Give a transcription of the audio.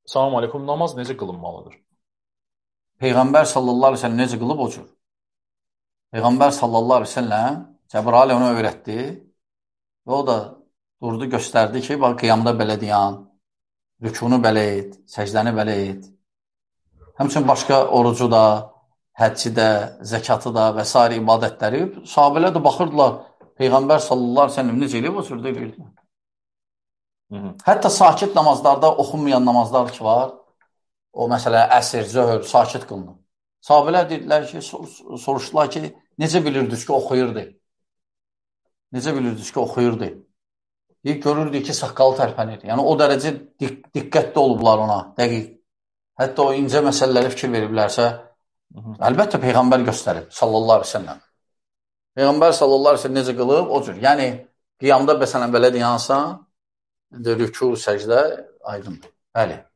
Salam aleykum. Namaz necə qılınmalıdır? Peyğəmbər sallallahu əleyhi və səlləm necə qılıb o cür. Peyğəmbər sallallahu əleyhi və səlləm Cəbrail ona öyrətdi və o da durdu göstərdi ki, bax qiyamda belə deyən, rükunu belə et, səcdəni belə et. Həmçinin başqa orucu da, həcci də, zəkatı da və s. ibadətləri sahabelər də baxırdılar Peyğəmbər sallallahu əleyhi və səlləm necə eləyib o cür də edirdilər. Hətta sakit namazlarda oxunmayan namazlar ki var, o məsələ əsr, zöhr, sakit qılınır. Sahabələr dedilər ki, soruşdular ki, necə bilirdiniz ki, oxuyurdu? Necə bilirdiniz ki, oxuyurdu? Görürdük ki, saqqalı tərpənir. Yəni, o dərəcə diqqətli olublar ona, dəqiq. Hətta o incə məsələləri fikir veriblərsə, əlbəttə Peyğəmbər göstərib, sallallahu əleyhi və səlləm. Peyğəmbər sallallahu əleyhi və səlləm necə qılıb? O cür. Yəni, qiyamda məsələn belə deyənsən, rükû, səcdə aydındır. Bəli.